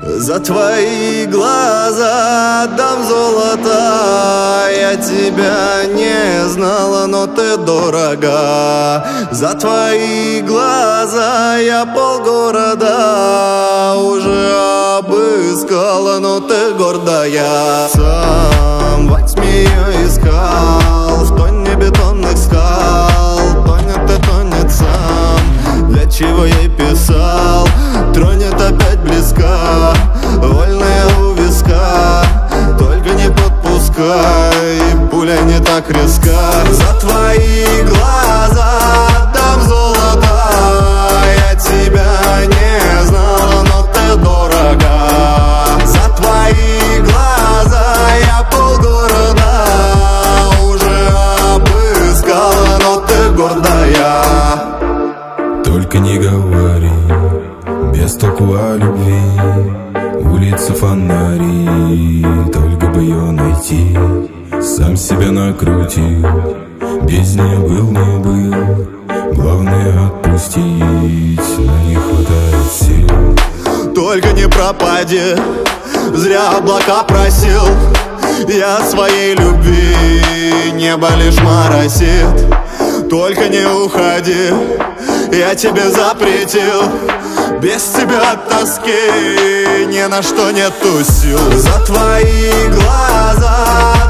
За твои глаза отдам золото. Я тебя не знала, но ты дорога. За твои глаза я полгорода уже обыскала, но ты гордая. Сам во тьме я искал, в тоне бетонных скал. Тонет и тонет сам, для чего я писал. Тронет опять близко, вольная у виска. Только не подпускай, пуля не так резка. За твои глаза отдам золото. Я тебя не знала, но ты дорога. За твои глаза я полгорода уже обыскала, но ты гордая. Только не говори без толку о любви. Улица фонари, только бы ее найти. Сам себя накрутил, без нее был, не был. Главное отпустить, но не хватает сил. Только не пропади, зря облака просил. Я своей любви, небо лишь моросит. Только не уходи, я тебе запретил. Без тебя от тоски ни на что нету сил. За твои глаза